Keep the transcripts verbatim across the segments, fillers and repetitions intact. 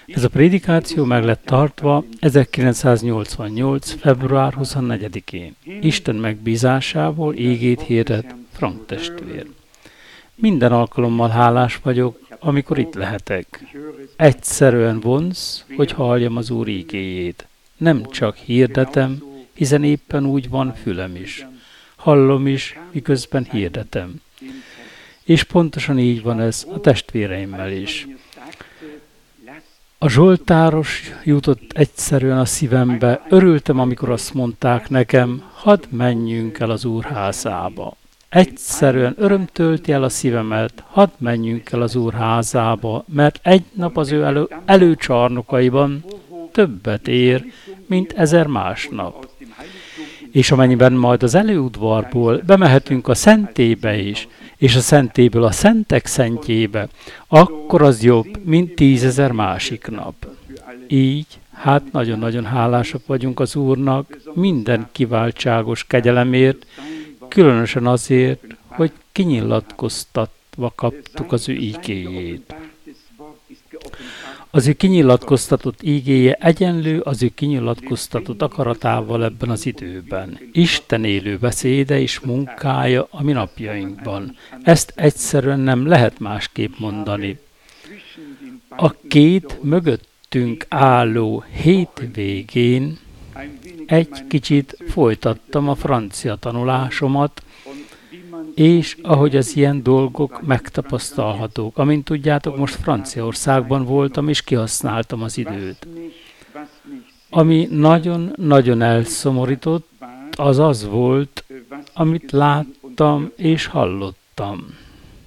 Ez a prédikáció meg lett tartva ezerkilencszáznyolcvannyolc. február huszonnegyedikén. Isten megbízásából ígét hirdet Frank testvér. Minden alkalommal hálás vagyok, amikor itt lehetek. Egyszerűen vonz, hogy halljam az Úr ígéjét. Nem csak hirdetem, hiszen éppen úgy van fülem is. Hallom is, miközben hirdetem. És pontosan így van ez a testvéreimmel is. A zsoltáros jutott egyszerűen a szívembe. Örültem, amikor azt mondták nekem, hadd menjünk el az Úr házába. Egyszerűen öröm tölti el a szívemet, hadd menjünk el az Úr házába, mert egy nap az ő elő, előcsarnokaiban többet ér, mint ezer más nap. És amennyiben majd az előudvarból bemehetünk a szentébe is, és a szentéből a szentek szentjébe, akkor az jobb, mint tízezer másik nap. Így, hát nagyon-nagyon hálásak vagyunk az Úrnak minden kiváltságos kegyelemért, különösen azért, hogy kinyilatkoztatva kaptuk az ő ígéjét. Az ő kinyilatkoztatott ígéje egyenlő az ő kinyilatkoztatott akaratával ebben az időben. Isten élő beszéde és munkája a mi napjainkban. Ezt egyszerűen nem lehet másképp mondani. A két mögöttünk álló hétvégén egy kicsit folytattam a francia tanulásomat, és ahogy az ilyen dolgok megtapasztalhatók. Amint tudjátok, most Franciaországban voltam, és kihasználtam az időt. Ami nagyon-nagyon elszomorított, az az volt, amit láttam és hallottam.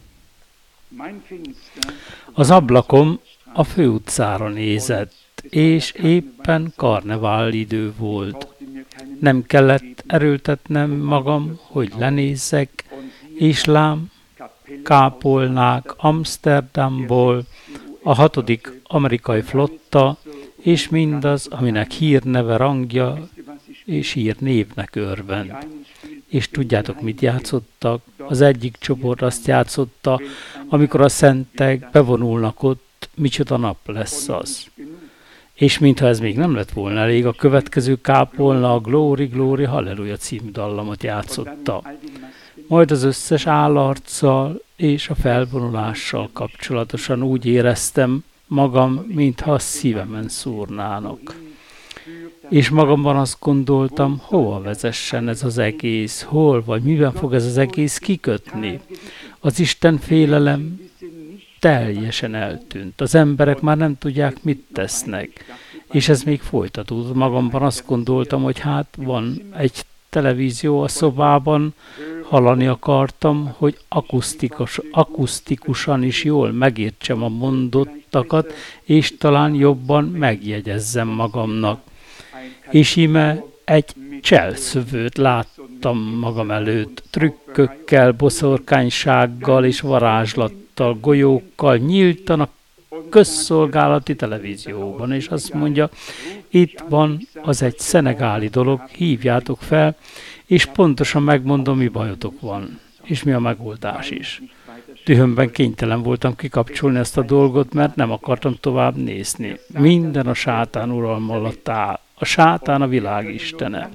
Az ablakom a főutcára nézett, és éppen karnevál idő volt. Nem kellett erőltetnem magam, hogy lenézzek, és lám, kápolnák Amsterdamból, a hatodik amerikai flotta, és mindaz, aminek hírneve, rangja és hírnévnek örvend. És tudjátok, mit játszottak? Az egyik csoport azt játszotta, amikor a szentek bevonulnak ott, micsoda nap lesz az. És mintha ez még nem lett volna elég, a következő kápolna a Glory, Glory, Halleluja című dallamot játszotta. Majd az összes állarccal és a felvonulással kapcsolatosan úgy éreztem magam, mintha a szívemen szúrnának. És magamban azt gondoltam, hova vezessen ez az egész, hol vagy miben fog ez az egész kikötni. Az Isten félelem teljesen eltűnt. Az emberek már nem tudják, mit tesznek. És ez még folytatódott. Magamban azt gondoltam, hogy hát van egy televízió a szobában, hallani akartam, hogy akusztikus, akusztikusan is jól megértsem a mondottakat, és talán jobban megjegyezzem magamnak. És íme egy cselszövőt láttam magam előtt, trükkökkel, boszorkánysággal és varázslattal, golyókkal nyíltan a közszolgálati televízióban, és azt mondja, itt van, az egy szenegáli dolog, hívjátok fel, és pontosan megmondom, mi bajotok van, és mi a megoldás is. Dühömben kénytelen voltam kikapcsolni ezt a dolgot, mert nem akartam tovább nézni. Minden a sátán uralma alatt áll. A sátán a világ istene.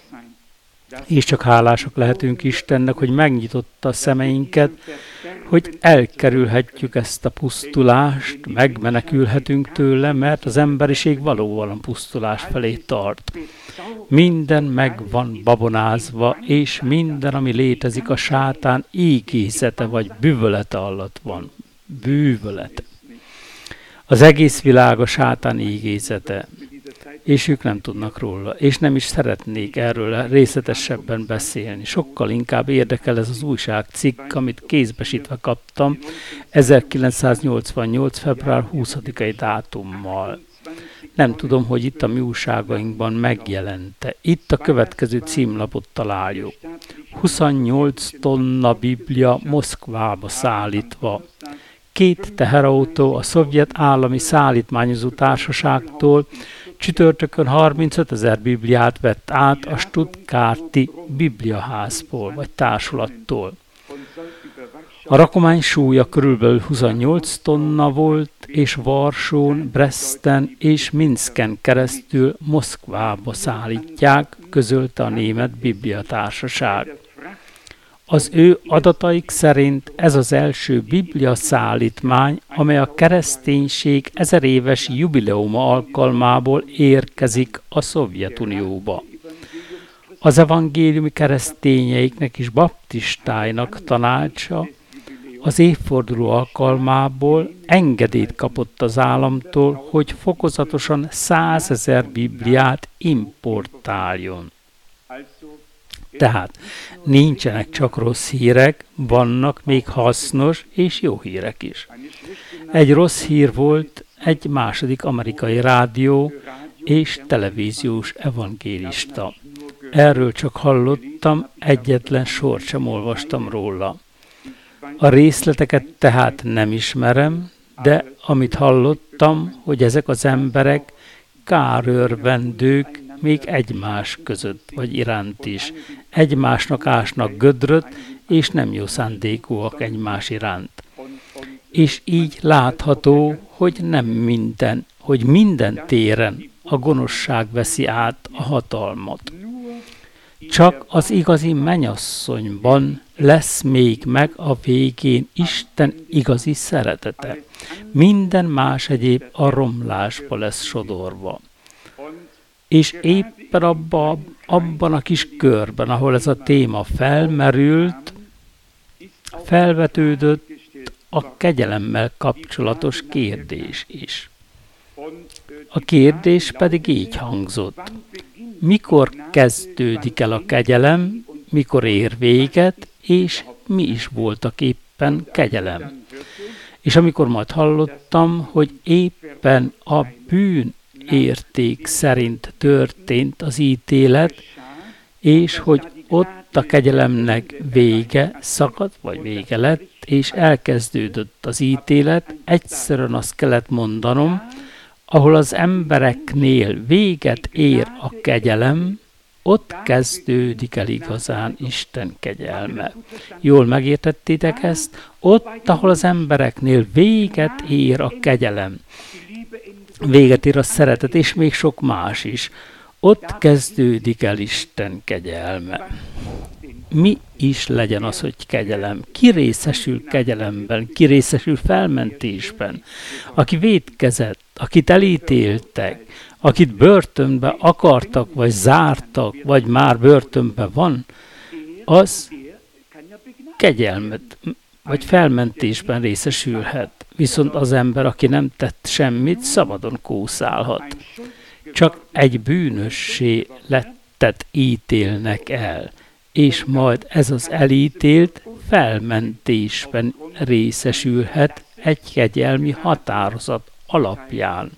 És csak hálásak lehetünk Istennek, hogy megnyitotta a szemeinket, hogy elkerülhetjük ezt a pusztulást, megmenekülhetünk tőle, mert az emberiség valóban pusztulás felé tart. Minden meg van babonázva, és minden, ami létezik, a sátán ígézete vagy bűvölete alatt van. Bűvölete. Az egész világ a sátán ígézete, és ők nem tudnak róla, és nem is szeretnék erről részletesebben beszélni. Sokkal inkább érdekel ez az újságcikk, amit kézbesítve kaptam ezerkilencszáznyolcvannyolc. február huszadikai dátummal. Nem tudom, hogy itt a mi újságainkban megjelente. Itt a következő címlapot találjuk. huszonnyolc tonna Biblia Moszkvába szállítva. Két teherautó a szovjet állami szállítmányozó társaságtól csütörtökön harmincötezer Bibliát vett át a Stuttgarti Bibliaházból, vagy társulattól. A rakomány súlya körülbelül huszonnyolc tonna volt, és Varsón, Bresten és Minszken keresztül Moszkvába szállítják, közölte a Német Bibliatársaság. Az ő adataik szerint ez az első biblia szállítmány, amely a kereszténység ezer éves jubileuma alkalmából érkezik a Szovjetunióba. Az evangéliumi keresztényeiknek és baptistáinak tanácsa az évforduló alkalmából engedélyt kapott az államtól, hogy fokozatosan százezer bibliát importáljon. Tehát nincsenek csak rossz hírek, vannak még hasznos és jó hírek is. Egy rossz hír volt egy második amerikai rádió és televíziós evangélista. Erről csak hallottam, egyetlen sort sem olvastam róla. A részleteket tehát nem ismerem, de amit hallottam, hogy ezek az emberek kárőrvendők még egymás között, vagy iránt is. Egymásnak ásnak gödröt, és nem jó szándékúak egymás iránt. És így látható, hogy nem minden, hogy minden téren a gonoszság veszi át a hatalmat. Csak az igazi mennyasszonyban lesz még meg a végén Isten igazi szeretete. Minden más egyéb a romlásba lesz sodorva. És éppen abba, abban a kis körben, ahol ez a téma felmerült, felvetődött a kegyelemmel kapcsolatos kérdés is. A kérdés pedig így hangzott: mikor kezdődik el a kegyelem, mikor ér véget, és mi is voltak éppen kegyelem. És amikor majd hallottam, hogy éppen a bűn érték szerint történt az ítélet, és hogy ott a kegyelemnek vége szakadt, vagy vége lett, és elkezdődött az ítélet, egyszerűen azt kellett mondanom, ahol az embereknél véget ér a kegyelem, ott kezdődik el igazán Isten kegyelme. Jól megértettétek ezt? Ott, ahol az embereknél véget ér a kegyelem, véget ér a szeretet, és még sok más is, ott kezdődik el Isten kegyelme. Mi is legyen az, hogy kegyelem? Ki részesül kegyelemben? Ki részesül felmentésben? Aki vétkezett, akit elítéltek, akit börtönbe akartak, vagy zártak, vagy már börtönbe van, az kegyelmet, vagy felmentésben részesülhet. Viszont az ember, aki nem tett semmit, szabadon kószálhat. Csak egy bűnössé lettet ítélnek el, és majd ez az elítélt felmentésben részesülhet egy kegyelmi határozat alapján.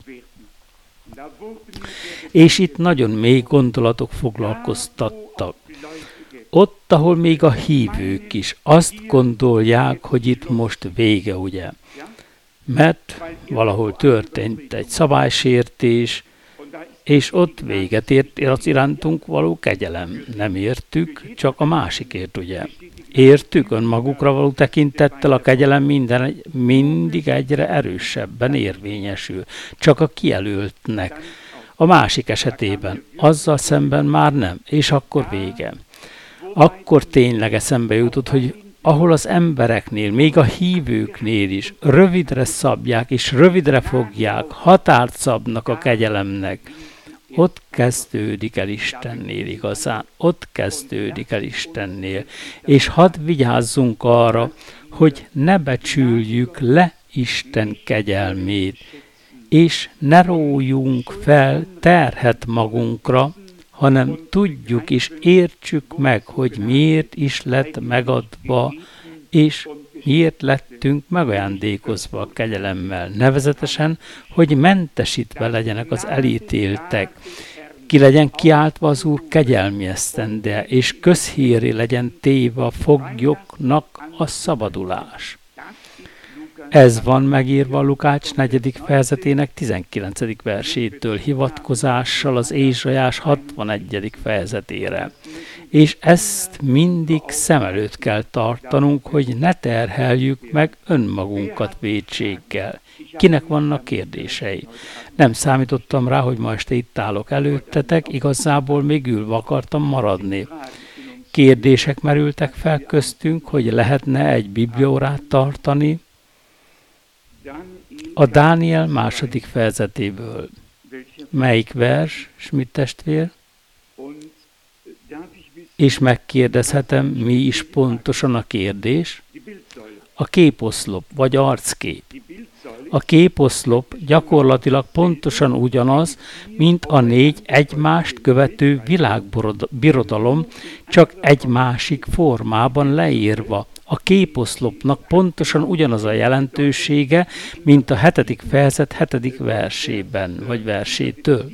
És itt nagyon mély gondolatok foglalkoztattak. Ott, ahol még a hívők is azt gondolják, hogy itt most vége, ugye? Mert valahol történt egy szabálysértés, és ott véget ért az irántunk való kegyelem. Nem értük, csak a másikért, ugye? Értük, önmagukra való tekintettel a kegyelem minden, mindig egyre erősebben érvényesül. Csak a kijelöltnek. A másik esetében, azzal szemben már nem, és akkor vége. Akkor tényleg eszembe jutott, hogy ahol az embereknél, még a hívőknél is rövidre szabják, és rövidre fogják, határt szabnak a kegyelemnek, ott kezdődik el Istennél igazán, ott kezdődik el Istennél. És hadd vigyázzunk arra, hogy ne becsüljük le Isten kegyelmét, és ne rójunk fel terhet magunkra, hanem tudjuk és értsük meg, hogy miért is lett megadva, és miért lettünk megajándékozva a kegyelemmel. Nevezetesen, hogy mentesítve legyenek az elítéltek, ki legyen kiáltva az Úr kegyelmi esztendeje, és közhíré legyen téve a foglyoknak a szabadulás. Ez van megírva Lukács negyedik fejezetének tizenkilencedik versétől hivatkozással az Ézsaiás hatvanegyedik fejezetére. És ezt mindig szem előtt kell tartanunk, hogy ne terheljük meg önmagunkat vétséggel. Kinek vannak kérdései? Nem számítottam rá, hogy ma este itt állok előttetek, igazából még ülve akartam maradni. Kérdések merültek fel köztünk, hogy lehetne egy bibliórát tartani a Dániel második fejezetéből. Melyik vers, Schmidt testvér? És megkérdezhetem, mi is pontosan a kérdés? A képoszlop, vagy arckép. A képoszlop gyakorlatilag pontosan ugyanaz, mint a négy egymást követő világbirodalom, csak egy másik formában leírva. A képoszlopnak pontosan ugyanaz a jelentősége, mint a hetedik fejezet hetedik versében, vagy versétől.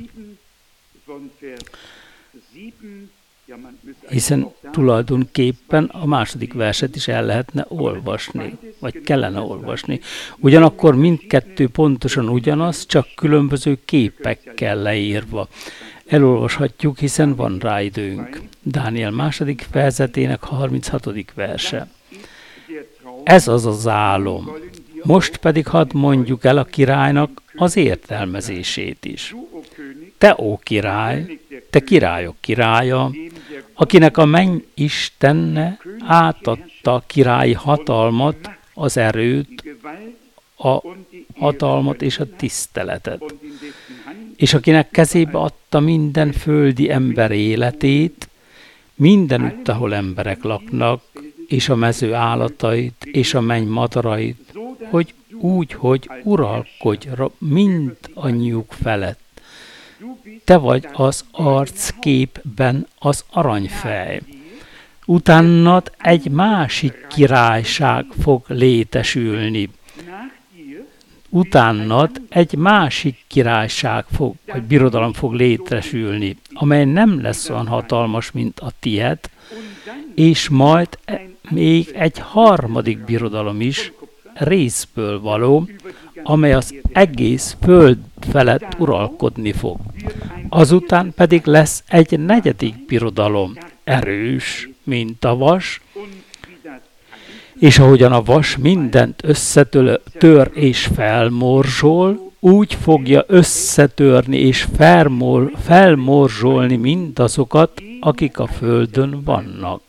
Hiszen tulajdonképpen a második verset is el lehetne olvasni, vagy kellene olvasni. Ugyanakkor mindkettő pontosan ugyanaz, csak különböző képekkel leírva. Elolvashatjuk, hiszen van rá időnk. Dániel második fejezetének harminchatodik verse. Ez az az álom. Most pedig hadd mondjuk el a királynak az értelmezését is. Te, ó király, te királyok királya, akinek a menny Istenne átadta a királyi hatalmat, az erőt, a hatalmat és a tiszteletet, és akinek kezébe adta minden földi ember életét, mindenütt, ahol emberek laknak, és a mező állatait, és a menny madarait, hogy úgy, hogy uralkodj mindannyiuk felett. Te vagy az arcképben az aranyfej. Utánad egy másik királyság fog létesülni. Utánad egy másik királyság fog, vagy birodalom fog létesülni, amely nem lesz olyan hatalmas, mint a tied, és majd még egy harmadik birodalom is, részből való, amely az egész föld felett uralkodni fog. Azután pedig lesz egy negyedik birodalom, erős, mint a vas, és ahogyan a vas mindent összetör és felmorzsol, úgy fogja összetörni és felmor, felmorzsolni mindazokat, akik a földön vannak.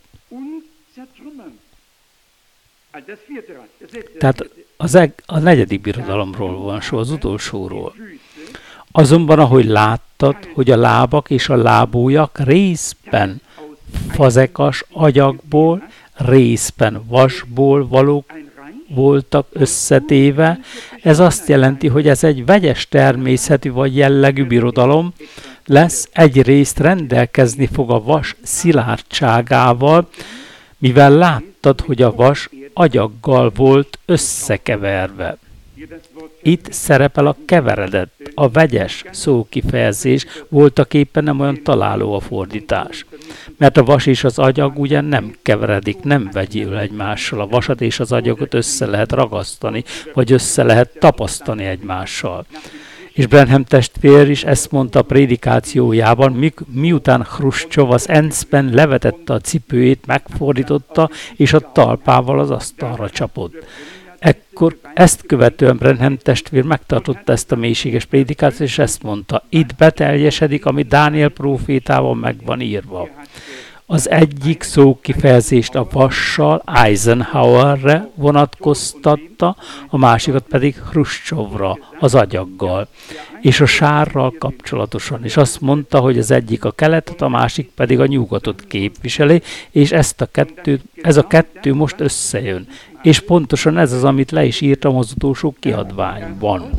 Tehát az eg- a negyedik birodalomról van szó, az utolsóról. Azonban, ahogy láttad, hogy a lábak és a lábújak részben fazekas agyagból, részben vasból valók voltak összetéve, ez azt jelenti, hogy ez egy vegyes természetű vagy jellegű birodalom lesz, egyrészt rendelkezni fog a vas szilárdságával, mivel láttad, hogy a vas agyaggal volt összekeverve. Itt szerepel a keveredett, a vegyes szókifejezés, voltak éppen nem olyan találó a fordítás. Mert a vas és az agyag ugye nem keveredik, nem vegyül egymással. A vasat és az agyagot össze lehet ragasztani, vagy össze lehet tapasztani egymással. És Branham testvér is ezt mondta a prédikációjában, mi, miután Hruscsov az Enszben levetette a cipőjét, megfordította, és a talpával az asztalra csapott. Ekkor ezt követően Branham testvér megtartotta ezt a mélységes prédikációt, és ezt mondta, itt beteljesedik, ami Dániel prófétával meg van írva. Az egyik szókifejezést a vassal, Eisenhowerre vonatkoztatta, a másikat pedig Hruscsovra, az agyaggal, és a sárral kapcsolatosan. És azt mondta, hogy az egyik a keletet, a másik pedig a nyugatot képviseli, és ezt a kettőt, ez a kettő most összejön. És pontosan ez az, amit le is írtam az utolsó kiadványban.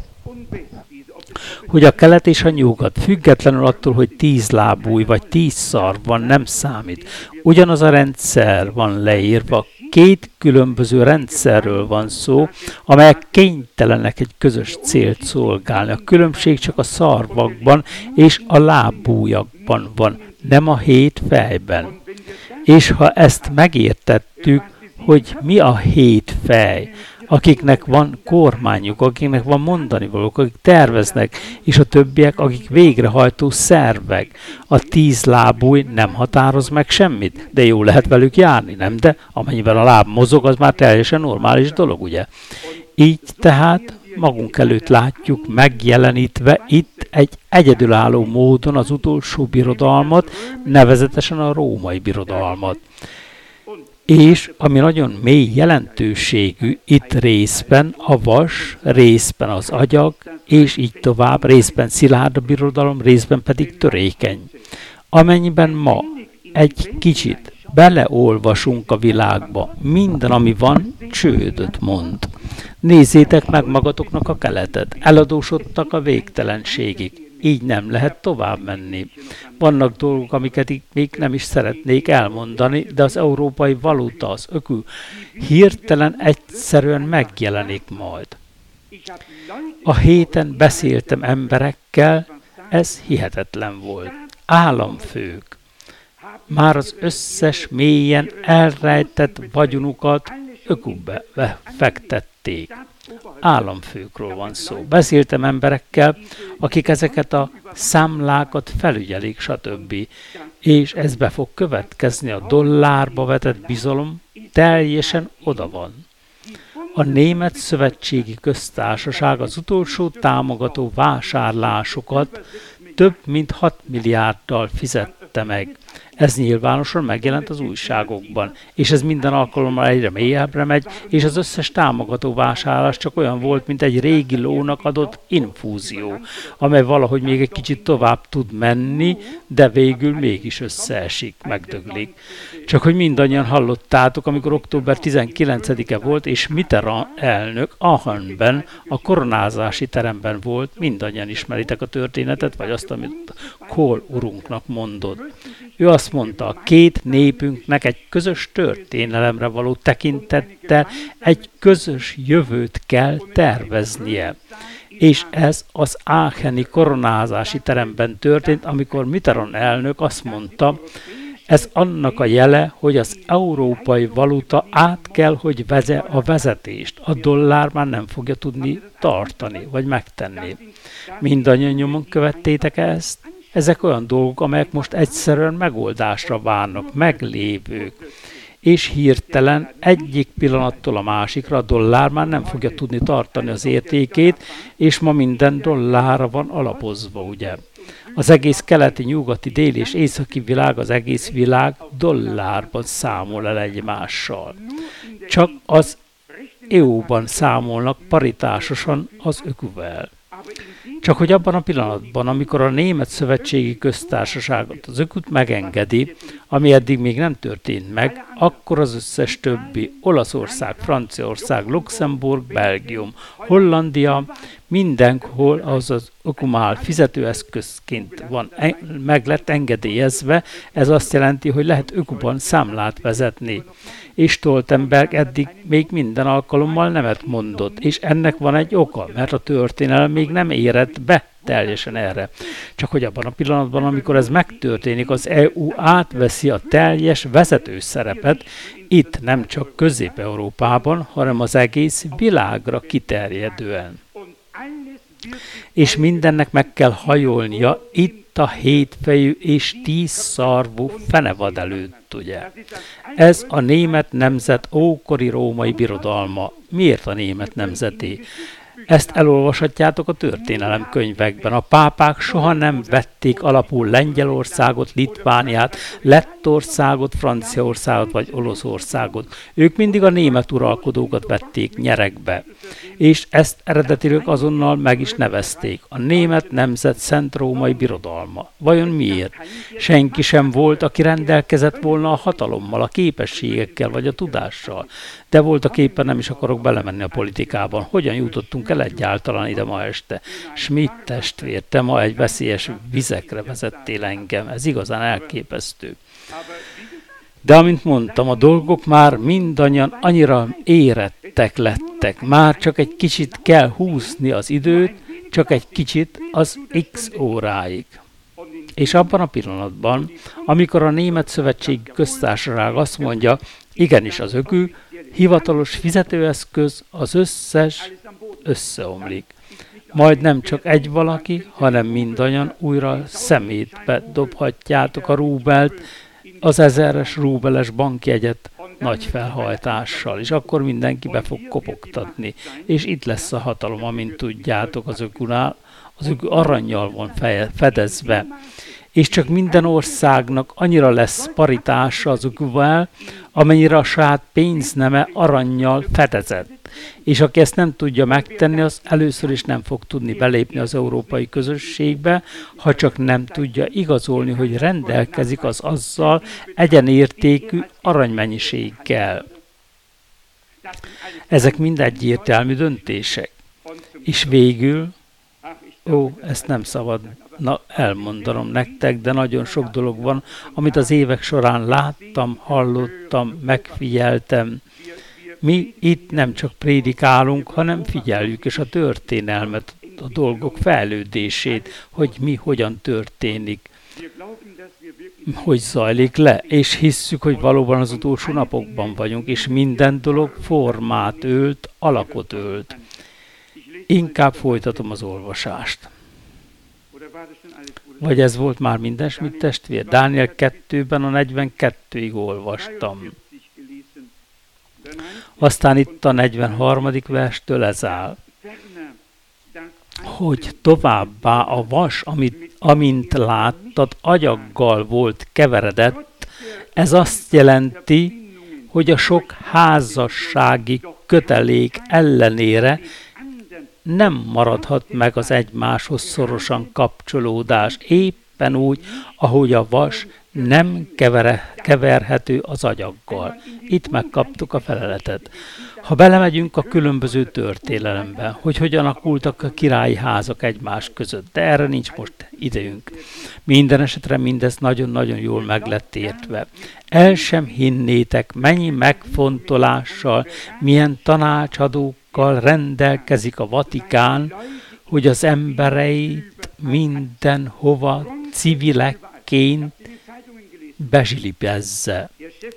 Hogy a kelet és a nyugat, függetlenül attól, hogy tíz lábúj vagy tíz szarv van, nem számít. Ugyanaz a rendszer van leírva, két különböző rendszerről van szó, amelyek kénytelenek egy közös célt szolgálni. A különbség csak a szarvakban és a lábújakban van, nem a hét fejben. És ha ezt megértettük, hogy mi a hét fej, akiknek van kormányuk, akiknek van mondanivalók, akik terveznek, és a többiek, akik végrehajtó szervek. A tíz lábúj nem határoz meg semmit, de jó lehet velük járni, nem? De amennyiben a láb mozog, az már teljesen normális dolog, ugye? Így tehát magunk előtt látjuk megjelenítve itt egy egyedülálló módon az utolsó birodalmat, nevezetesen a római birodalmat. És ami nagyon mély jelentőségű, itt részben a vas, részben az agyag, és így tovább, részben szilárd a birodalom, részben pedig törékeny. Amennyiben ma egy kicsit beleolvasunk a világba, minden, ami van, csődöt mond. Nézzétek meg magatoknak a keletet, eladósodtak a végtelenségig. Így nem lehet tovább menni. Vannak dolgok, amiket még nem is szeretnék elmondani, de az európai valuta, az ökü hirtelen egyszerűen megjelenik majd. A héten beszéltem emberekkel, ez hihetetlen volt. Államfők már az összes mélyen elrejtett vagyonukat ökübe fektették. Államfőkről van szó. Beszéltem emberekkel, akik ezeket a számlákat felügyelik, stb. És ez be fog következni, a dollárba vetett bizalom teljesen oda van. A Német Szövetségi Köztársaság az utolsó támogató vásárlásokat több mint hat milliárddal fizette meg. Ez nyilvánosan megjelent az újságokban, és ez minden alkalommal egyre mélyebbre megy, és az összes támogató vásárlás csak olyan volt, mint egy régi lónak adott infúzió, amely valahogy még egy kicsit tovább tud menni, de végül mégis összeesik, megdöglik. Csak hogy mindannyian hallottátok, amikor október tizenkilencedike volt, és Mitterrand elnök Aachenben, a koronázási teremben volt, mindannyian ismeritek a történetet, vagy azt, amit Kohl urunknak mondott. Ő azt mondta, a két népünknek egy közös történelemre való tekintettel egy közös jövőt kell terveznie. És ez az aacheni koronázási teremben történt, amikor Mitterrand elnök azt mondta, ez annak a jele, hogy az európai valuta át kell, hogy vegye a vezetést. A dollár már nem fogja tudni tartani, vagy megtenni. Mindannyian nyomon követtétek ezt? Ezek olyan dolgok, amelyek most egyszerűen megoldásra várnak, meglévők. És hirtelen egyik pillanattól a másikra a dollár már nem fogja tudni tartani az értékét, és ma minden dollárra van alapozva, ugye? Az egész keleti, nyugati, déli és északi világ, az egész világ dollárban számol el egymással. Csak az é u-ban számolnak paritásosan az öküvel. Csak hogy abban a pillanatban, amikor a Német Szövetségi Köztársaságot az öküt megengedi, ami eddig még nem történt meg, akkor az összes többi, Olaszország, Franciaország, Luxemburg, Belgium, Hollandia, mindenhol az az ökumál fizetőeszközként van, meg lett engedélyezve, ez azt jelenti, hogy lehet ökuban számlát vezetni. És Stoltenberg eddig még minden alkalommal nemet mondott, és ennek van egy oka, mert a történelem még nem érett be teljesen erre. Csak hogy abban a pillanatban, amikor ez megtörténik, az é u átveszi a teljes vezető szerepet, itt nem csak Közép-Európában, hanem az egész világra kiterjedően. És mindennek meg kell hajolnia itt a hétfejű és tízszarvú fenevad előtt, ugye. Ez a német nemzet ókori római birodalma. Miért a német nemzeti? Ezt elolvashatjátok a történelemkönyvekben. A pápák soha nem vették alapul Lengyelországot, Litvániát, Lettországot, Franciaországot vagy Olaszországot. Ők mindig a német uralkodókat vették nyeregbe. És ezt eredetileg azonnal meg is nevezték. A német nemzet szent római birodalma. Vajon miért? Senki sem volt, aki rendelkezett volna a hatalommal, a képességekkel vagy a tudással. De voltak éppen nem is akarok belemenni a politikában. Hogyan jutottunk el egyáltalán ide ma este? Schmidt testvér, te ma egy veszélyes vizekre vezettél engem. Ez igazán elképesztő. De amint mondtam, a dolgok már mindannyian annyira érettek lettek. Már csak egy kicsit kell húzni az időt, csak egy kicsit az x óráig. És abban a pillanatban, amikor a Német Szövetségi Köztársaság azt mondja, igenis az ökü, hivatalos fizetőeszköz, az összes összeomlik. Majd nem csak egy valaki, hanem mindannyian újra szemétbe dobhatjátok a rúbelt, az ezeres rúbeles bankjegyet nagy felhajtással, és akkor mindenki be fog kopogtatni. És itt lesz a hatalom, amint tudjátok, az ökünál, az ökü arannyal van feje, fedezve. És csak minden országnak annyira lesz paritása az öküvel, amennyire a saját pénzneme arannyal fedezett. És aki ezt nem tudja megtenni, az először is nem fog tudni belépni az európai közösségbe, ha csak nem tudja igazolni, hogy rendelkezik az azzal egyenértékű aranymennyiséggel. Ezek mind egyértelmű döntések. És végül, ó, ezt nem szabad na, elmondanom nektek, de nagyon sok dolog van, amit az évek során láttam, hallottam, megfigyeltem. Mi itt nem csak prédikálunk, hanem figyeljük is a történelmet, a dolgok fejlődését, hogy mi hogyan történik, hogy zajlik le, és hisszük, hogy valóban az utolsó napokban vagyunk, és minden dolog formát ölt, alakot ölt. Inkább folytatom az olvasást. Vagy ez volt már minden, mit testvér? Dániel kettőben a negyvenkettőig olvastam. Aztán itt a negyvenharmadik verstől ez áll, hogy továbbá a vas, amit, amint láttad, agyaggal volt keveredett, ez azt jelenti, hogy a sok házassági kötelék ellenére nem maradhat meg az egymáshoz szorosan kapcsolódás, éppen úgy, ahogy a vas nem kevere, keverhető az agyaggal. Itt megkaptuk a feleletet. Ha belemegyünk a különböző történelembe, hogy hogyan alakultak a királyi házak egymás között, de erre nincs most idejünk. Minden esetre mindez nagyon-nagyon jól meg lett értve. El sem hinnétek, mennyi megfontolással, milyen tanácsadókkal rendelkezik a Vatikán, hogy az embereit mindenhova civilekként bezsilipezze.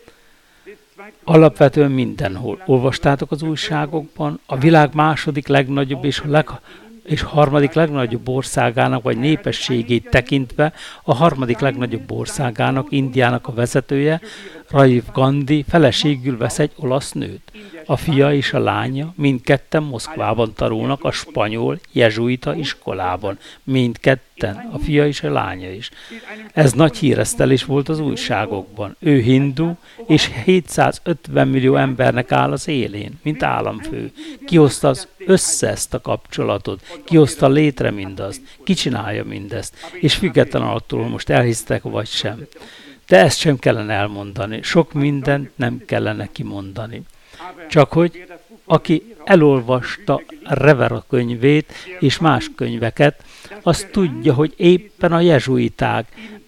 Alapvetően mindenhol. Olvastátok az újságokban? A világ második legnagyobb és, leg, és harmadik legnagyobb országának, vagy népességét tekintve a harmadik legnagyobb országának, Indiának a vezetője, Rajiv Gandhi feleségül vesz egy olasz nőt. A fia és a lánya mindketten Moszkvában tanulnak a spanyol jezsuita iskolában. Mindketten, a fia és a lánya is. Ez nagy híresztelés volt az újságokban. Ő hindu, és hétszázötven millió embernek áll az élén, mint államfő. Ki hozta az össze ezt a kapcsolatot? Ki hozta létre mindazt? Ki csinálja mindezt? És független attól, most elhisztek vagy sem. De ezt sem kellene elmondani. Sok mindent nem kellene kimondani. Csak hogy aki elolvasta Revera könyvét és más könyveket, az tudja, hogy éppen a jezsuiták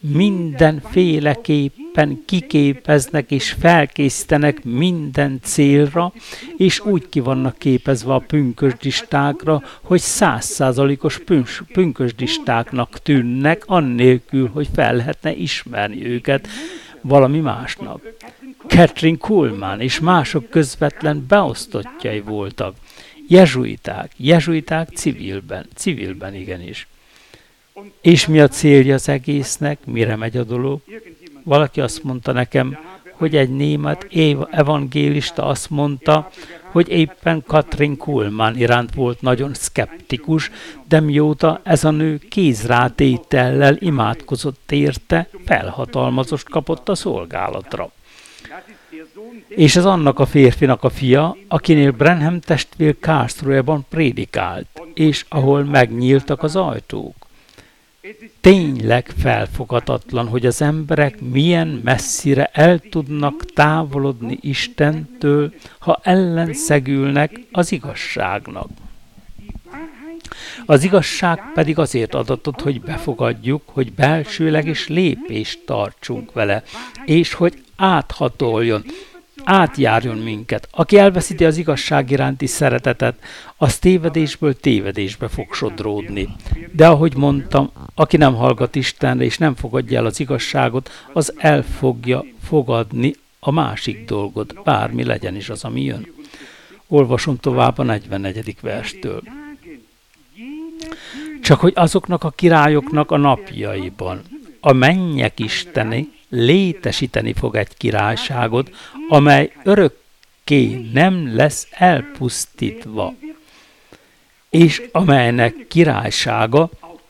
mindenféleképpen kiképeznek és felkészítenek minden célra, és úgy ki vannak képezve a pünkösdistákra, hogy százszázalékos pünkösdistáknak tűnnek, annélkül, hogy fel lehetne ismerni őket valami másnak. Kathryn Kuhlman és mások közvetlen beosztottjai voltak. Jezsuiták, jezsuiták civilben, civilben igenis. És mi a célja az egésznek? Mire megy a dolog? Valaki azt mondta nekem, hogy egy német evangélista azt mondta, hogy éppen Kathryn Kuhlman iránt volt nagyon szkeptikus, de mióta ez a nő kézrátétellel imádkozott érte, felhatalmazást kapott a szolgálatra. És ez annak a férfinak a fia, akinél Branham testvér Karlsruhe-ban prédikált, és ahol megnyíltak az ajtók. Tényleg felfoghatatlan, hogy az emberek milyen messzire el tudnak távolodni Istentől, ha ellenszegülnek az igazságnak. Az igazság pedig azért adatott, hogy befogadjuk, hogy belsőleg is lépést tartsunk vele, és hogy áthatoljon, átjárjon minket. Aki elveszíti az igazság iránti szeretetet, az tévedésből tévedésbe fog sodródni. De ahogy mondtam, aki nem hallgat Istenre és nem fogadja el az igazságot, az el fogja fogadni a másik dolgot, bármi legyen is az, ami jön. Olvasom tovább a negyvennegyedik verstől. Csak hogy azoknak a királyoknak a napjaiban a mennyek isteni létesíteni fog egy királyságot, amely örökké nem lesz elpusztítva, és amelynek királysága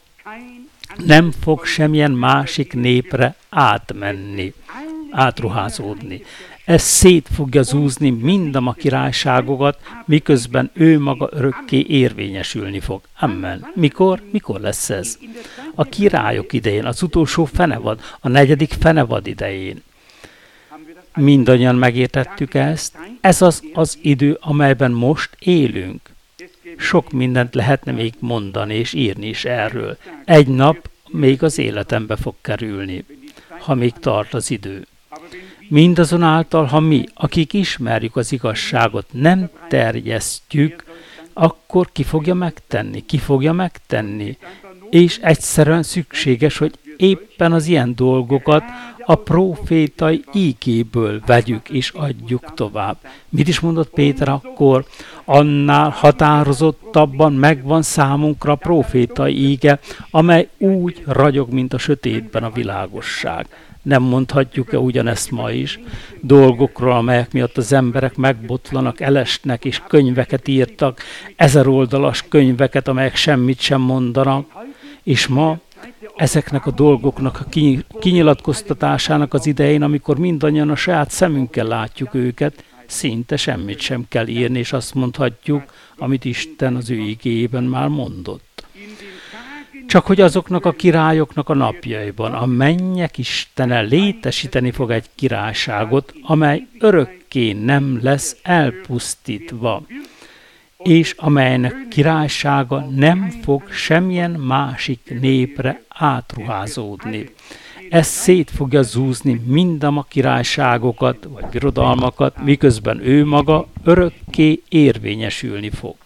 nem fog semmilyen másik népre átmenni, átruházódni. Ez szét fogja zúzni mindam a királyságokat, miközben ő maga örökké érvényesülni fog. Amen. Mikor? Mikor lesz ez? A királyok idején, az utolsó fenevad, a negyedik fenevad idején. Mindannyian megértettük ezt. Ez az az idő, amelyben most élünk. Sok mindent lehetne még mondani és írni is erről. Egy nap még az életembe fog kerülni, ha még tart az idő. Mindazonáltal, ha mi, akik ismerjük az igazságot, nem terjesztjük, akkor ki fogja megtenni? Ki fogja megtenni? És egyszerűen szükséges, hogy éppen az ilyen dolgokat a prófétai ígéből vegyük és adjuk tovább. Mit is mondott Péter akkor? Annál határozottabban megvan számunkra a prófétai íge, amely úgy ragyog, mint a sötétben a világosság. Nem mondhatjuk-e ugyanezt ma is? Dolgokról, amelyek miatt az emberek megbotlanak, elesnek és könyveket írtak, ezer oldalas könyveket, amelyek semmit sem mondanak, és ma ezeknek a dolgoknak a kinyilatkoztatásának az idején, amikor mindannyian a saját szemünkkel látjuk őket, szinte semmit sem kell írni, és azt mondhatjuk, amit Isten az ő igéjében már mondott. Csak hogy azoknak a királyoknak a napjaiban a mennyek Istene létesíteni fog egy királyságot, amely örökké nem lesz elpusztítva, és amelynek királysága nem fog semmilyen másik népre átruházódni. Ez szét fogja zúzni mindam a királyságokat, vagy birodalmakat, miközben ő maga örökké érvényesülni fog.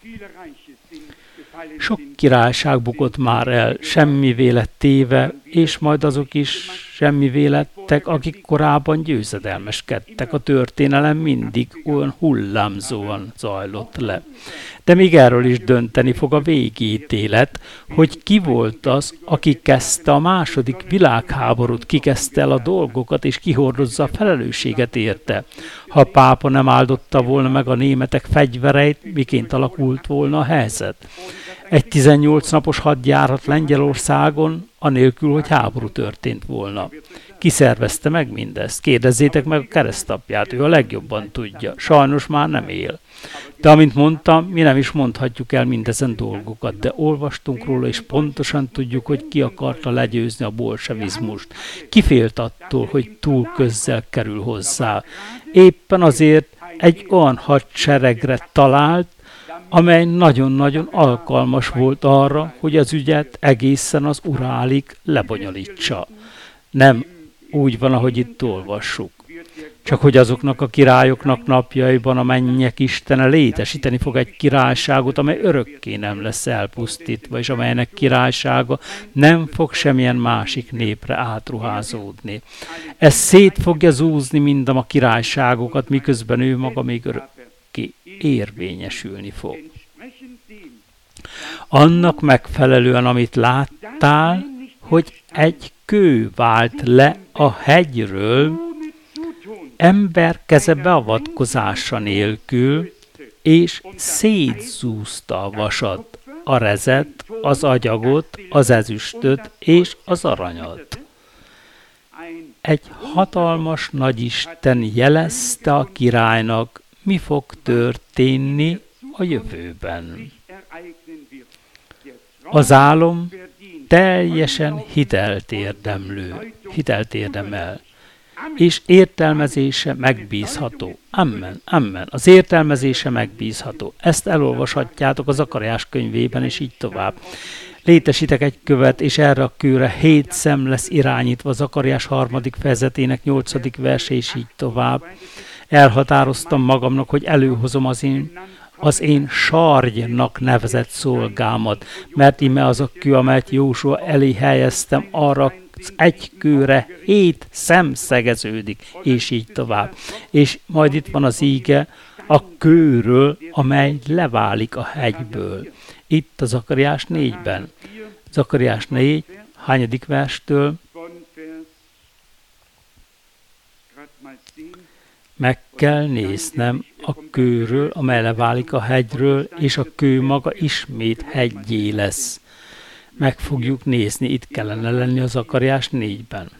Sok királyság bukott már el, semmivé lett téve, és majd azok is semmivé lettek, akik korábban győzedelmeskedtek. A történelem mindig olyan hullámzóan zajlott le. De még erről is dönteni fog a végítélet, hogy ki volt az, aki kezdte a második világháborút, ki kezdte el a dolgokat, és kihordozza a felelősséget érte. Ha a pápa nem áldotta volna meg a németek fegyvereit, miként alakult volna a helyzet? Egy tizennyolc napos hadjárat Lengyelországon, anélkül, hogy háború történt volna. Ki szervezte meg mindezt? Kérdezzétek meg a keresztapját, ő a legjobban tudja. Sajnos már nem él. De amint mondtam, mi nem is mondhatjuk el mindezen dolgokat, de olvastunk róla, és pontosan tudjuk, hogy ki akarta legyőzni a bolsevizmust. Ki félt attól, hogy túl közel kerül hozzá. Éppen azért egy olyan hadseregre talált, amely nagyon-nagyon alkalmas volt arra, hogy az ügyet egészen az Urálig lebonyolítsa. Nem úgy van, ahogy itt olvassuk. Csak hogy azoknak a királyoknak napjaiban a mennyek Istene létesíteni fog egy királyságot, amely örökké nem lesz elpusztítva, és amelynek királysága nem fog semmilyen másik népre átruházódni. Ez szét fogja zúzni mindam a királyságokat, miközben ő maga még örökké érvényesülni fog. Annak megfelelően, amit láttál, hogy egy kő vált le a hegyről, ember keze beavatkozása nélkül, és szétzúzta a vasat, a rezet, az agyagot, az ezüstöt és az aranyat. Egy hatalmas nagyisten jelezte a királynak, mi fog történni a jövőben. Az álom teljesen hitelt érdemlő, hitelt érdemel, és értelmezése megbízható. Amen, amen. Az értelmezése megbízható. Ezt elolvashatjátok a Zakariás könyvében, és így tovább. Létesítek egy követ, és erre a kőre hét szem lesz irányítva, Zakariás harmadik fejezetének nyolcadik verse, és így tovább. Elhatároztam magamnak, hogy előhozom az én, az én sarjnak nevezett szolgámat, mert ime az a kő, amelyet Jósua elé helyeztem, arra egy kőre hét szem szegeződik, és így tovább. És majd itt van az íge a kőről, amely leválik a hegyből. Itt a Zakariás négyben. Zakariás négy, hányadik verstől? Meg kell néznem a kőről, amely leválik a hegyről, és a kő maga ismét heggyé lesz. Meg fogjuk nézni, itt kellene lenni a Zakariás négyben.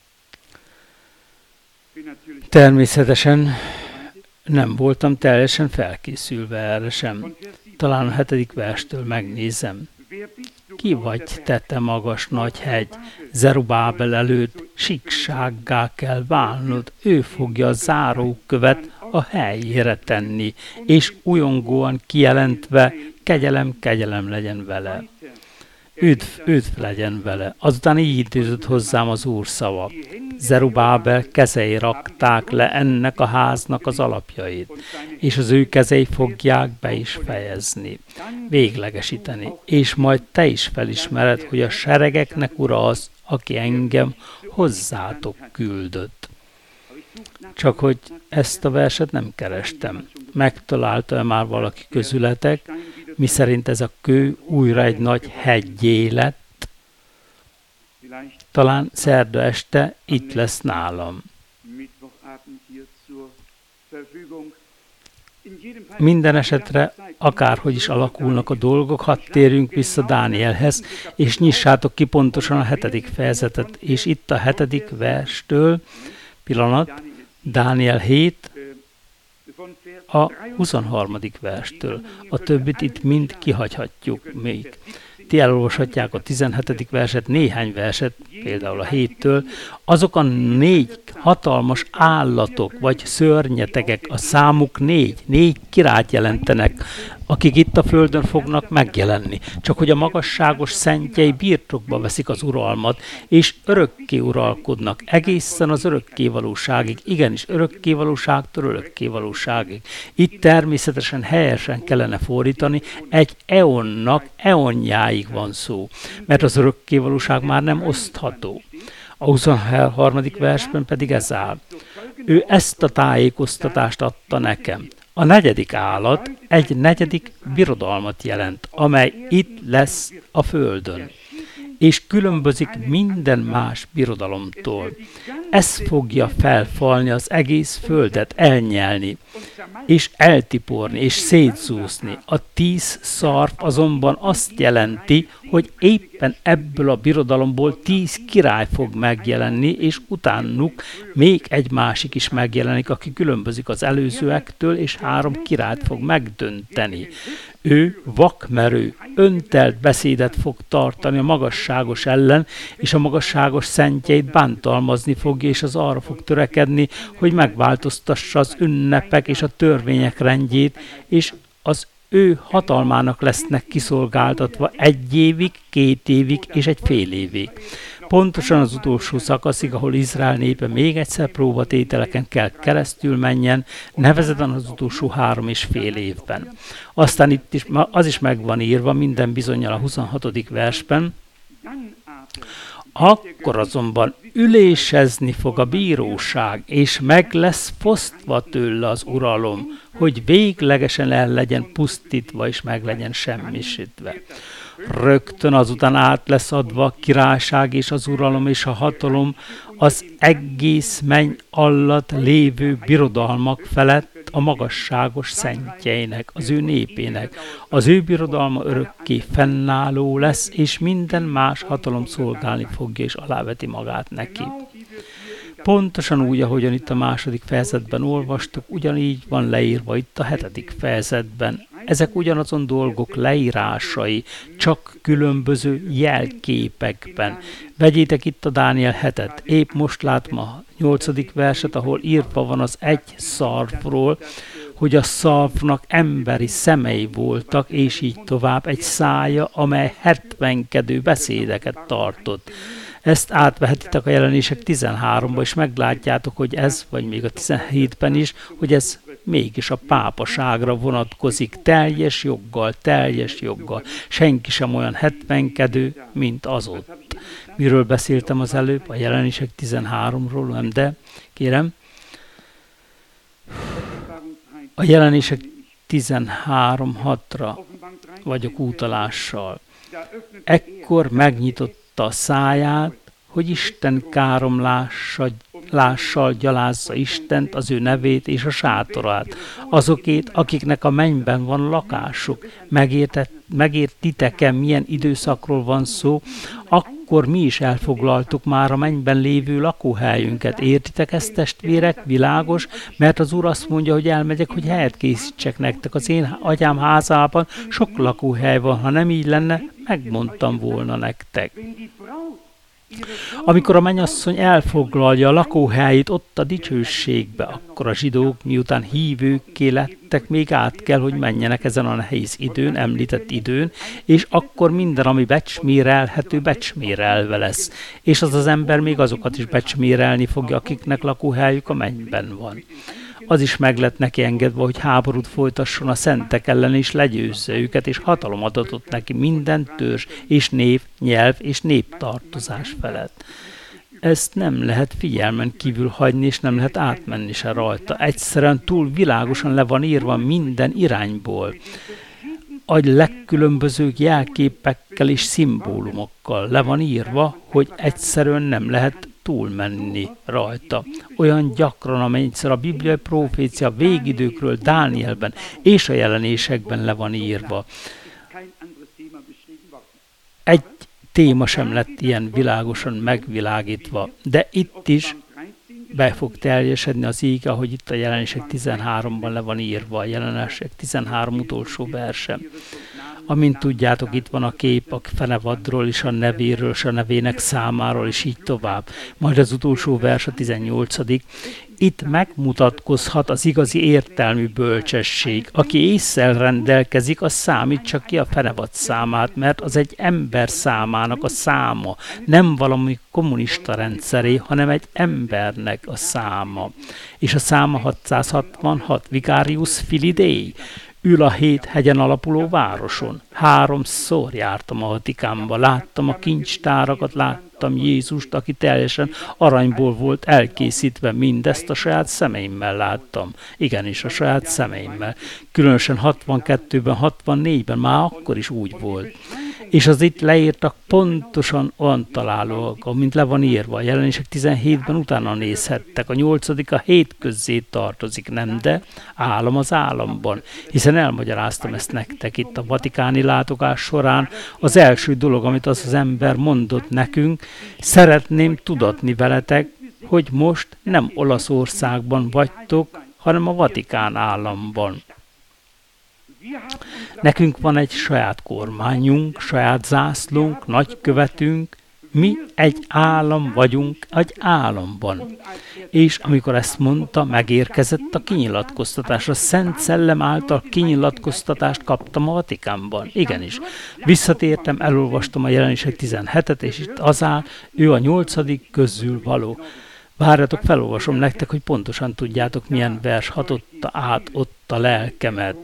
Természetesen nem voltam teljesen felkészülve erre sem. Talán a hetedik verstől megnézem. Ki vagy te, te magas nagy hegy? Zerubábel előtt síksággá kell válnod, ő fogja a zárókövet a helyére tenni, és ujjongóan kijelentve, kegyelem, kegyelem legyen vele. Üdv, üdv legyen vele. Azután így intézett hozzám az Úr szava. Zerubábel kezei rakták le ennek a háznak az alapjait, és az ő kezei fogják be is fejezni, véglegesíteni, és majd te is felismered, hogy a seregeknek ura az, aki engem hozzátok küldött. Csak hogy ezt a verset nem kerestem. Megtalálta-e már valaki közületek, miszerint ez a kő újra egy nagy heggyé lett? Talán szerda este itt lesz nálam. Minden esetre, akárhogy is alakulnak a dolgok, hadd térjünk vissza Dánielhez, és nyissátok ki pontosan a hetedik fejezetet, és itt a hetedik verstől, pillanat, Dániel hét, a huszonharmadik verstől. A többit itt mind kihagyhatjuk még. Ti elolvashatják a tizenhetedik verset, néhány verset, például a héttől. Azok a négy hatalmas állatok, vagy szörnyetegek, a számuk négy, négy királyt jelentenek, akik itt a földön fognak megjelenni. Csak hogy a magasságos szentjei birtokba veszik az uralmat, és örökké uralkodnak, egészen az örökkévalóságig, igenis örökkévalóságtól örökkévalóságig. Itt természetesen helyesen kellene fordítani, egy eonnak eonjáig van szó, mert az örökkévalóság már nem osztható. A huszonharmadik versben pedig ez áll. Ő ezt a tájékoztatást adta nekem. A negyedik állat egy negyedik birodalmat jelent, amely itt lesz a földön, és különbözik minden más birodalomtól. Ez fogja felfalni az egész földet, elnyelni, és eltiporni, és szétszúszni. A tíz szarv azonban azt jelenti, hogy éppen ebből a birodalomból tíz király fog megjelenni, és utánuk még egy másik is megjelenik, aki különbözik az előzőektől, és három királyt fog megdönteni. Ő vakmerő, öntelt beszédet fog tartani a magasságos ellen, és a magasságos szentjeit bántalmazni fogja, és az arra fog törekedni, hogy megváltoztassa az ünnepek és a törvények rendjét, és az ő hatalmának lesznek kiszolgáltatva egy évig, két évig és egy fél évig. Pontosan az utolsó szakaszig, ahol Izrael népe még egyszer próbatételeken kell keresztül menjen, nevezetesen az utolsó három és fél évben. Aztán itt is, az is meg van írva minden bizonnyal a huszonhatodik versben, akkor azonban ülésezni fog a bíróság, és meg lesz fosztva tőle az uralom, hogy véglegesen el legyen pusztítva, és meg legyen semmisítve. Rögtön azután át lesz adva a királyság és az uralom és a hatalom az egész menny alatt lévő birodalmak felett a magasságos szentjeinek, az ő népének. Az ő birodalma örökké fennálló lesz, és minden más hatalom szolgálni fogja, és aláveti magát neki. Pontosan úgy, ahogyan itt a második fejezetben olvastuk, ugyanígy van leírva itt a hetedik fejezetben. Ezek ugyanazon dolgok leírásai, csak különböző jelképekben. Vegyétek itt a Dániel hetet. Épp most látom a nyolcadik verset, ahol írva van az egy szarvról, hogy a szarvnak emberi szemei voltak, és így tovább, egy szája, amely hetvenkedő beszédeket tartott. Ezt átvehetitek a jelenések tizenháromba, és meglátjátok, hogy ez, vagy még a tizenhétben is, hogy ez mégis a pápaságra vonatkozik teljes joggal, teljes joggal. Senki sem olyan hetvenkedő, mint az ott. Miről beszéltem az előbb? A Jelenések tizenháromról, nem, de kérem, a Jelenések tizenhárom hatra vagyok útalással. Ekkor megnyitotta a száját, hogy Isten káromlással gyalázza Istent, az ő nevét és a sátorát, azokét, akiknek a mennyben van lakásuk. Megértitek-e, milyen időszakról van szó? Akkor mi is elfoglaltuk már a mennyben lévő lakóhelyünket. Értitek ezt, testvérek? Világos? Mert az Úr azt mondja, hogy elmegyek, hogy helyet készítsek nektek. Az én atyám házában sok lakóhely van, ha nem így lenne, megmondtam volna nektek. Amikor a mennyasszony elfoglalja a lakóhelyét ott a dicsőségbe, akkor a zsidók, miután hívőkké lettek, még át kell, hogy menjenek ezen a nehéz időn, említett időn, és akkor minden, ami becsmérelhető, becsmérelve lesz. És az az ember még azokat is becsmérelni fogja, akiknek lakóhelyük a mennyben van. Az is meg lett neki engedve, hogy háborút folytasson a szentek ellen, és legyőzze őket, és hatalom adatott neki minden törzs, és név, nyelv és néptartozás felett. Ezt nem lehet figyelmen kívül hagyni, és nem lehet átmenni se rajta. Egyszerűen túl világosan le van írva minden irányból. A legkülönbözőbb jelképekkel és szimbólumokkal le van írva, hogy egyszerűen nem lehet túlmenni rajta. Olyan gyakran, amennyiszer a bibliai profécia végidőkről Dánielben és a Jelenésekben le van írva. Egy téma sem lett ilyen világosan megvilágítva, de itt is be fog teljesedni az íge, ahogy itt a Jelenések tizenháromban le van írva, a Jelenések tizenhárom utolsó verse. Amint tudjátok, itt van a kép a fenevadról is, a nevéről, és a nevének számáról, és így tovább. Majd az utolsó vers, a tizennyolcadik Itt megmutatkozhat az igazi értelmű bölcsesség. Aki ésszel rendelkezik, az számítsa ki a fenevad számát, mert az egy ember számának a száma. Nem valami kommunista rendszeré, hanem egy embernek a száma. És a száma hatszázhatvanhat, Vicarius Filidei. Ül a hét hegyen alapuló városon. Háromszor jártam a Vatikánba, láttam a kincstárakat, láttam Jézust, aki teljesen aranyból volt elkészítve, mindezt a saját szemeimmel láttam. Igenis, a saját szemeimmel. Különösen hatvankettőben, hatvannégyben már akkor is úgy volt. És az itt leírtak pontosan olyan találóak, mint le van írva. A Jelenések tizenhétben utána nézhettek. A nyolcadik a hét közzé tartozik, nem, de állam az államban. Hiszen elmagyaráztam ezt nektek itt a vatikáni látogatás során. Az első dolog, amit az az ember mondott nekünk, szeretném tudatni veletek, hogy most nem Olaszországban vagytok, hanem a Vatikán államban. Nekünk van egy saját kormányunk, saját zászlónk, nagykövetünk, mi egy állam vagyunk egy államban. És amikor ezt mondta, megérkezett a kinyilatkoztatás. A Szent Szellem által kinyilatkoztatást kaptam a Vatikánban. Igenis. Visszatértem, elolvastam a Jelenések tizenhetet, és itt az áll, ő a nyolcadik közül való. Várjatok, felolvasom nektek, hogy pontosan tudjátok, milyen vers hatotta át ott a lelkemet.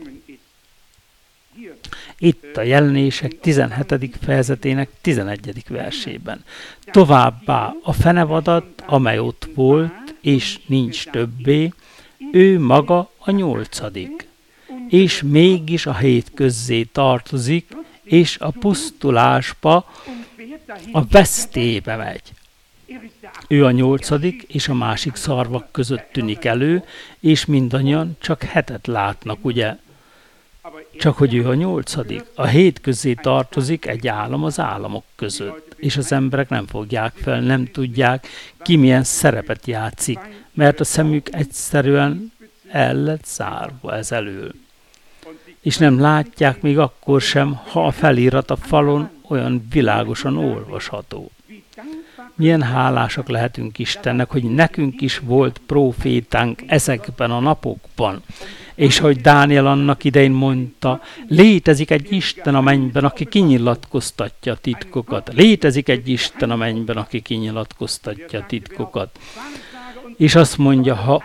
Itt a Jelenések tizenhetedik fejezetének tizenegyedik versében. Továbbá a fenevadat, amely ott volt, és nincs többé, ő maga a nyolcadik, és mégis a hét közzé tartozik, és a pusztulásba, a vesztébe megy. Ő a nyolcadik, és a másik szarvak között tűnik elő, és mindannyian csak hetet látnak, ugye? Csak hogy ő a nyolcadik. A hét közé tartozik egy állam az államok között, és az emberek nem fogják fel, nem tudják, ki milyen szerepet játszik, mert a szemük egyszerűen el lett zárva ez elől. És nem látják még akkor sem, ha a felirat a falon olyan világosan olvasható. Milyen hálásak lehetünk Istennek, hogy nekünk is volt prófétánk ezekben a napokban. És hogy Dániel annak idején mondta, létezik egy Isten a mennyben, aki kinyilatkoztatja a titkokat. Létezik egy Isten a mennyben, aki kinyilatkoztatja a titkokat. És azt mondja, ha,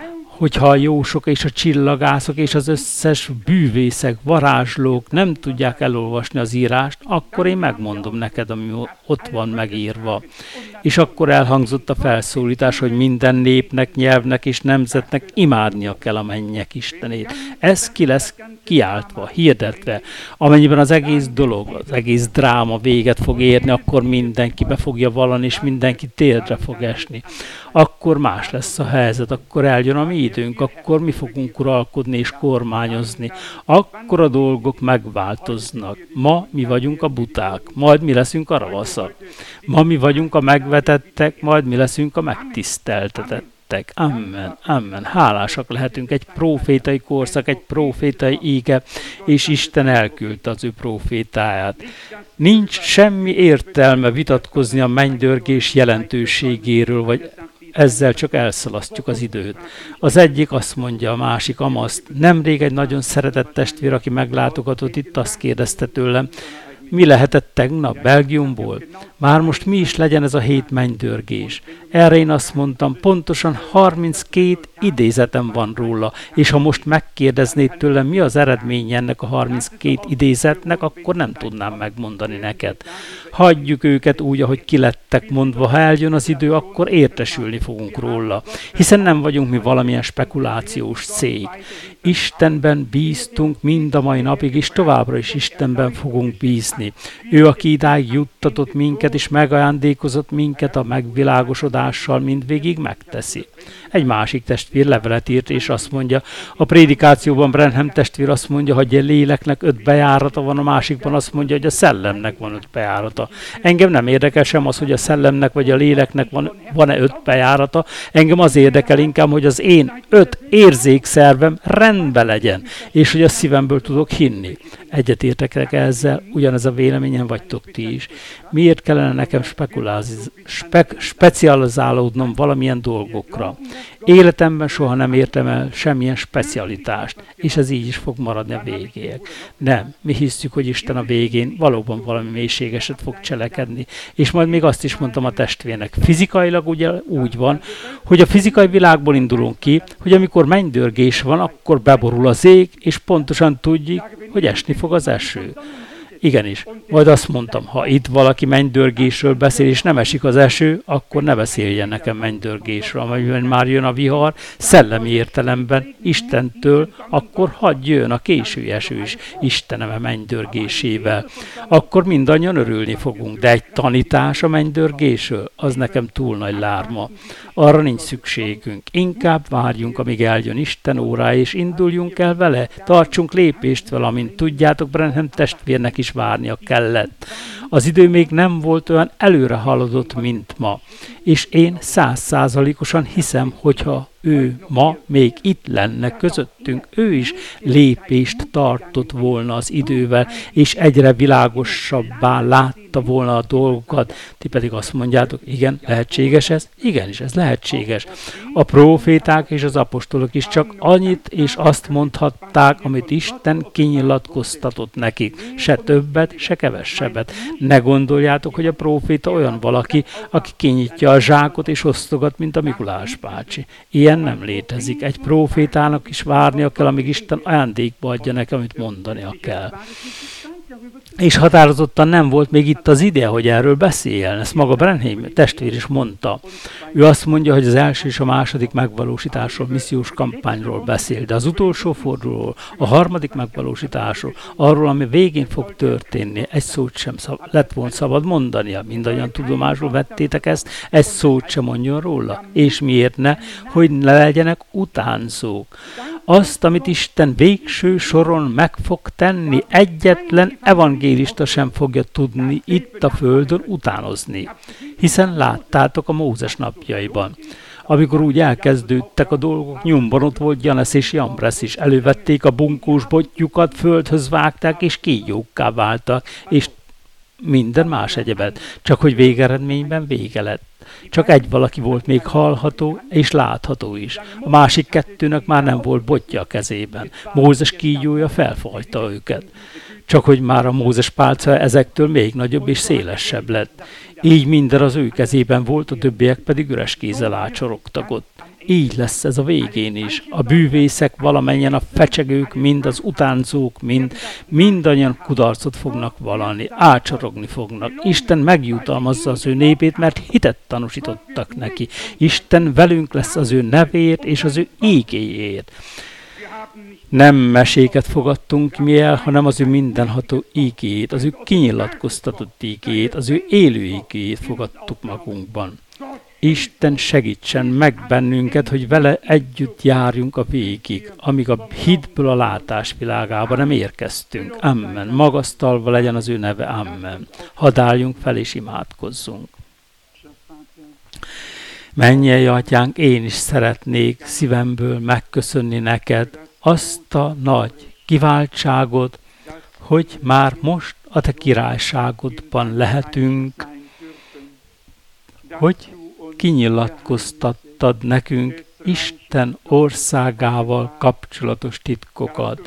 hogyha a jósok és a csillagászok és az összes bűvészek, varázslók nem tudják elolvasni az írást, akkor én megmondom neked, ami ott van megírva. És akkor elhangzott a felszólítás, hogy minden népnek, nyelvnek és nemzetnek imádnia kell a mennyek Istenét. Ez ki lesz kiáltva, hirdetve. Amennyiben az egész dolog, az egész dráma véget fog érni, akkor mindenki be fogja vallani, és mindenki térdre fog esni. Akkor más lesz a helyzet, akkor eljön a mi időnk, akkor mi fogunk uralkodni és kormányozni. Akkor a dolgok megváltoznak. Ma mi vagyunk a buták, majd mi leszünk a ravaszak. Ma mi vagyunk a megvetettek, majd mi leszünk a megtiszteltetett. Amen, amen. Hálásak lehetünk, egy prófétai korszak, egy prófétai íge, és Isten elküldte az ő prófétáját. Nincs semmi értelme vitatkozni a mennydörgés jelentőségéről, vagy ezzel csak elszalasztjuk az időt. Az egyik azt mondja, a másik amaszt. Nemrég egy nagyon szeretett testvér, aki meglátogatott itt, azt kérdezte tőlem, mi lehetett tegnap Belgiumból? Már most mi is legyen ez a hét mennydörgés? Erre én azt mondtam, pontosan harminckét idézetem van róla, és ha most megkérdeznéd tőlem, mi az eredménye ennek a harminckét idézetnek, akkor nem tudnám megmondani neked. Hagyjuk őket úgy, ahogy kilettek mondva, ha eljön az idő, akkor értesülni fogunk róla, hiszen nem vagyunk mi valamilyen spekulációs cég. Istenben bíztunk mind a mai napig, és továbbra is Istenben fogunk bízni. Ő, aki idáig juttatott minket, és megajándékozott minket a megvilágosodással, mindvégig megteszi. Egy másik testvér levelet írt, és azt mondja, a prédikációban Branham testvér azt mondja, hogy a léleknek öt bejárata van, a másikban azt mondja, hogy a szellemnek van öt bejárata. Engem nem érdekel sem az, hogy a szellemnek vagy a léleknek van, van-e öt bejárata, engem az érdekel inkább, hogy az én öt érzékszervem rendben legyen, és hogy a szívemből tudok hinni. Egyetértek ezzel, ugyanez a véleményen vagytok ti is. Miért kellene nekem spek, specializálódnom valamilyen dolgokra? Életemben soha nem értem el semmilyen specialitást, és ez így is fog maradni a végéig. Nem, mi hiszük, hogy Isten a végén valóban valami mélységeset fog cselekedni. És majd még azt is mondtam a testvérnek, fizikailag ugye úgy van, hogy a fizikai világból indulunk ki, hogy amikor mennydörgés van, akkor beborul az ég, és pontosan tudjuk, hogy esni fog az eső. Igenis, majd azt mondtam, ha itt valaki mennydörgésről beszél, és nem esik az eső, akkor ne beszéljen nekem mennydörgésről. Amelyben már jön a vihar, szellemi értelemben, Istentől, akkor hadd jön a késői eső is Istenem mennydörgésével. Akkor mindannyian örülni fogunk, de egy tanítás a mennydörgésről, az nekem túl nagy lárma. Arra nincs szükségünk. Inkább várjunk, amíg eljön Isten órája, és induljunk el vele, tartsunk lépést vele, amint tudjátok, Branham testvérnek is várnia kellett. Az idő még nem volt olyan előre haladott, mint ma. És én százszázalékosan hiszem, hogyha ő ma még itt lenne közöttünk, ő is lépést tartott volna az idővel, és egyre világosabbá látta volna a dolgokat. Ti pedig azt mondjátok, igen, lehetséges ez? Igenis, ez lehetséges. A próféták és az apostolok is csak annyit és azt mondhatták, amit Isten kinyilatkoztatott nekik. Se többet, se kevesebbet. Ne gondoljátok, hogy a próféta olyan valaki, aki kinyitja a zsákot és osztogat, mint a Mikulás bácsi. Ilyen nem létezik. Egy prófétának is várnia kell, amíg Isten ajándékba adja nekem, amit mondania kell. És határozottan nem volt még itt az ide, hogy erről beszéljen. Ezt maga Branham testvér is mondta. Ő azt mondja, hogy az első és a második megvalósításról, missziós kampányról beszél, de az utolsó fordulóról, a harmadik megvalósításról, arról, ami végén fog történni, egy szót sem szab- lett volna szabad mondania. Mindannyian tudomásul vettétek ezt, egy szót sem mondjon róla. És miért ne, hogy ne legyenek utánzók. Azt, amit Isten végső soron meg fog tenni, egyetlen evangélista sem fogja tudni itt a földön utánozni. Hiszen láttátok a Mózes napjaiban. Amikor úgy elkezdődtek a dolgok, nyomban ott volt Janesz és Jambres is. Elővették a bunkós botjukat, földhöz vágták, és kígyókká váltak, és minden más egyebet. Csak hogy végeredményben vége lett. Csak egy valaki volt még hallható és látható is. A másik kettőnek már nem volt botja a kezében. Mózes kígyója felfajta őket. Csak hogy már a Mózes pálca ezektől még nagyobb és szélesebb lett. Így minden az ő kezében volt, a többiek pedig üres kézzel ácsorogtak ott. így lesz ez a végén is. A bűvészek valamennyien, a fecsegők, mind az utánzók, mind, mindannyian kudarcot fognak vallani, ácsorogni fognak. Isten megjutalmazza az ő népét, mert hitet tanúsítottak neki. Isten velünk lesz az ő nevéért és az ő ígéjéért. Nem meséket fogadtunk mi el, hanem az ő mindenható ígéjét, az ő kinyilatkoztatott ígéjét, az ő élő ígéjét fogadtuk magunkban. Isten segítsen meg bennünket, hogy vele együtt járjunk a végig, amíg a hitből a látás világába nem érkeztünk. Amen. Magasztalva legyen az ő neve. Amen. Hadd álljunk fel és imádkozzunk. Mennyei Atyánk, én is szeretnék szívemből megköszönni neked azt a nagy kiváltságot, hogy már most a te királyságodban lehetünk, hogy kinyilatkoztattad nekünk Isten országával kapcsolatos titkokat,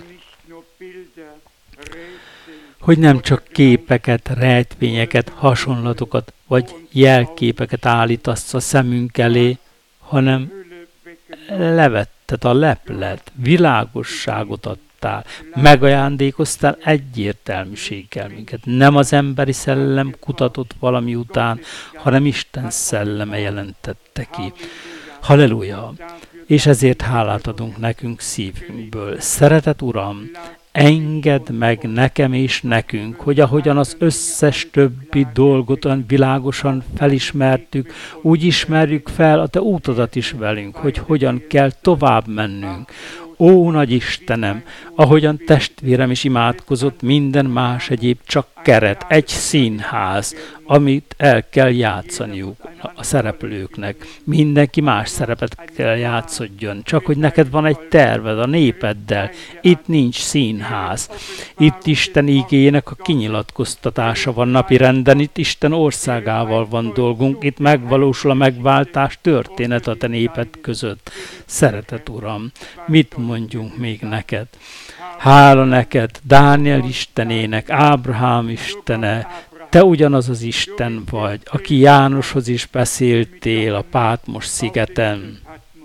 hogy nem csak képeket, rejtvényeket, hasonlatokat vagy jelképeket állítasz a szemünk elé, hanem levetted a leplet, világosságot adtál, megajándékoztál egyértelműséggel minket. Nem az emberi szellem kutatott valami után, hanem Isten szelleme jelentette ki. Halleluja! És ezért hálát adunk nekünk szívünkből. Szeretet Uram, engedd meg nekem és nekünk, hogy ahogyan az összes többi dolgot olyan világosan felismertük, úgy ismerjük fel a te útodat is velünk, hogy hogyan kell tovább mennünk. Ó, nagy Istenem, ahogyan testvérem is imádkozott, minden más egyéb csak keret, egy színház, amit el kell játszaniuk a szereplőknek. Mindenki más szerepet kell játszodjon, csak hogy neked van egy terved a népeddel. Itt nincs színház. Itt Isten ígéjének a kinyilatkoztatása van napirenden, itt Isten országával van dolgunk, itt megvalósul a megváltás történet a te néped között. Szeretet Uram, mit mondjunk még neked? Hála neked, Dániel Istenének, Ábrahám Istene, te ugyanaz az Isten vagy, aki Jánoshoz is beszéltél a Pátmos szigeten.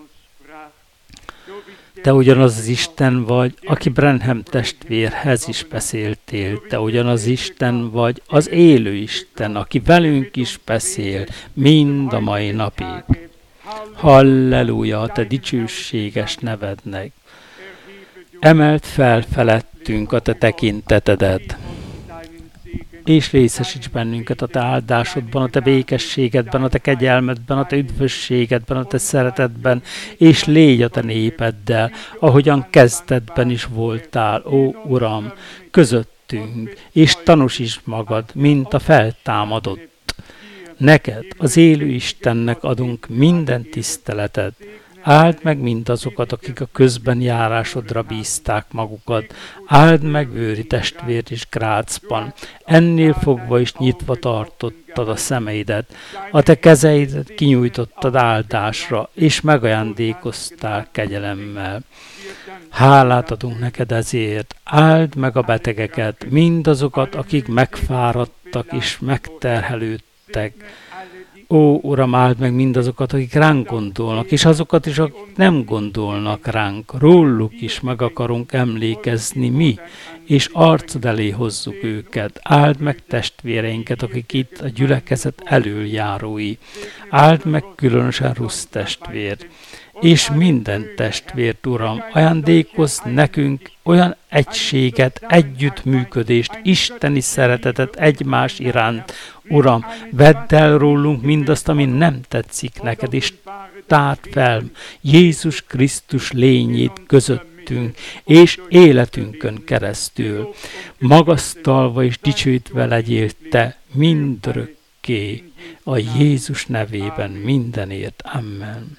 Te ugyanaz az Isten vagy, aki Branham testvérhez is beszéltél. Te ugyanaz Isten vagy, az élő Isten, aki velünk is beszél, mind a mai napig. Halleluja, te dicsőséges nevednek. Emeld fel felettünk a te tekintetedet, és részesíts bennünket a te áldásodban, a te békességedben, a te kegyelmedben, a te üdvösségedben, a te szeretetben, és légy a te népeddel, ahogyan kezdetben is voltál, ó Uram, közöttünk, és tanúsítsd magad, mint a feltámadott. Neked, az élő Istennek adunk minden tiszteletet. Áld meg mindazokat, akik a közben járásodra bízták magukat. Áld meg Vőri testvért is Grácsban. Ennél fogva is nyitva tartottad a szemeidet. A te kezeidet kinyújtottad áldásra, és megajándékoztál kegyelemmel. Hálát adunk neked ezért. Áld meg a betegeket, mindazokat, akik megfáradtak és megterhelődtek. Ó, Uram, áld meg mindazokat, akik ránk gondolnak, és azokat is, akik nem gondolnak ránk. Róluk is meg akarunk emlékezni mi, és arcod elé hozzuk őket. Áld meg testvéreinket, akik itt a gyülekezet elöljárói. Áld meg különösen Rusz testvért. És minden testvért, Uram, ajándékozz nekünk olyan egységet, együttműködést, isteni szeretetet egymás iránt. Uram, vedd el rólunk mindazt, ami nem tetszik neked, és tárd fel Jézus Krisztus lényét közöttünk, és életünkön keresztül. Magasztalva és dicsőítve legyél te mindörökké, a Jézus nevében mindenért. Amen.